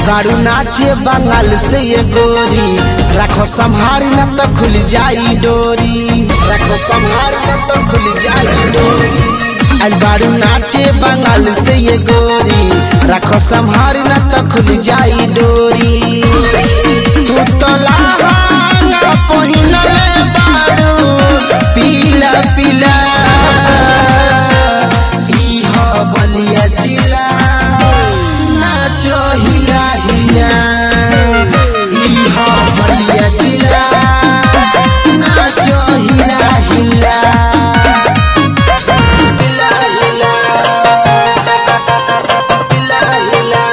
बारू नाचे बंगाल से ये गोरी, रखो संभार न तो खुल जाई डोरी, रखो संभार न तो खुल जाई डोरी। बारू नाचे बंगाल से ये गोरी, रखो संभार न तो खुल जाई डोरी। तू तो लहंगा पहिनले बारू पीला पीला, ई हो बलिया जिला नाचो हिला हिला, ई हो बलिया जिला नाचो हिला हिला, हिला हिला हिला हिला।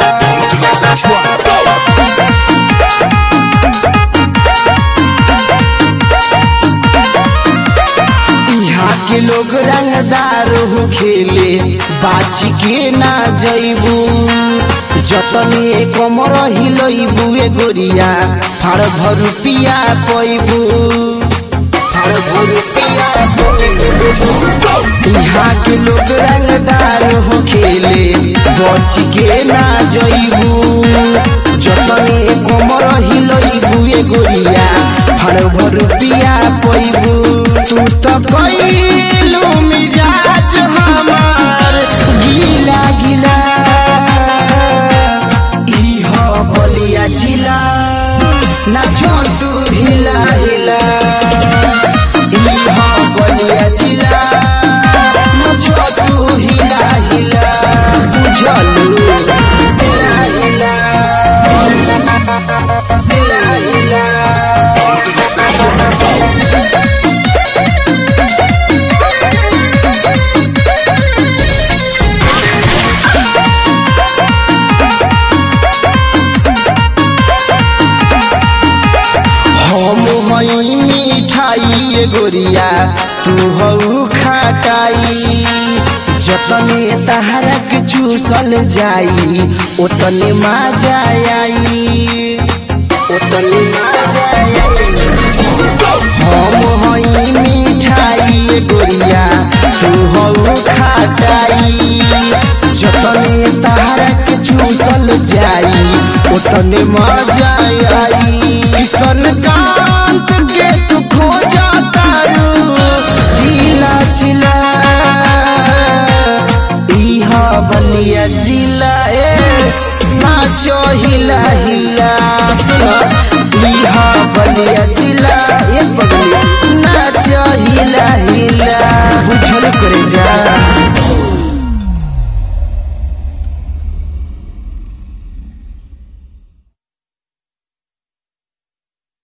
यहाँ के लोग रंगदार हो खेले, बाच के ना जइबू, जतने कमर हिलइबू ए गोरिया, फाड़ भर रुपिया पइबू, फाड़ भर रुपिया पइबू। यहाँ के लोग रंगदार हो खेले, बच के ना जइबू, जतने कमर हिलइबू ए गोरिया, फाड़ भर रुपिया पइबू। तू तो कइलू मिजाज हमार गीला गीला, ई हो बलिया जिला नाचो तू हिला हिला, ई हो बलिया जिला नाचो तू हिला हिला, बुझलू हिला हिला हिला हिला। हम हई मिठाई ये गोरिया, तू हऊ खटाई, जतने तहरा के चूसल जाई ओतने मजा आई, ओतने मजा आई। हम हई मिठाई ये गोरिया, तू हऊ खटाई, जतने तहरा के चूसल जाई ओतने मजा आई। किशन कांत के तू खोजा तारू जिला जिला, ई हो बलिया जिला नाचो हिला हिला, ई हो बलिया जिला ये बलिया नाचो हिला हिला, बुझल करे जा।